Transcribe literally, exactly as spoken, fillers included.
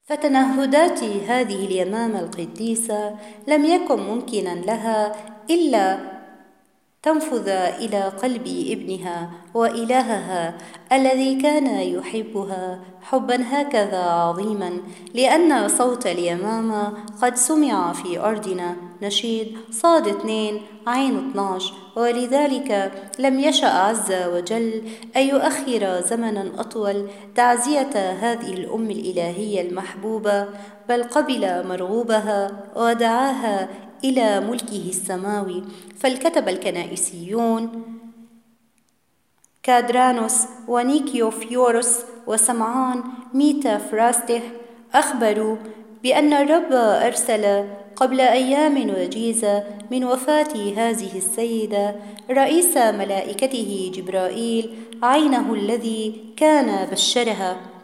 فتنهدات هذه اليمامة القديسة لم يكن ممكنا لها إلا تنفذ إلى قلب ابنها وإلهها الذي كان يحبها حبا هكذا عظيما، لأن صوت اليمامة قد سمع في أرضنا. نشيد صاد اثنين عين اثناش. ولذلك لم يشأ عز وجل أن يؤخر زمنا أطول تعزية هذه الأم الإلهية المحبوبة، بل قبل مرغوبها ودعاها إلى ملكه السماوي. فالكتب الكنائسيون كادرانوس ونيكيوفيوروس وسمعان ميتافراسته أخبروا بأن الرب أرسل قبل أيام وجيزة من وفاة هذه السيدة رئيس ملائكته جبرائيل عينه الذي كان بشرها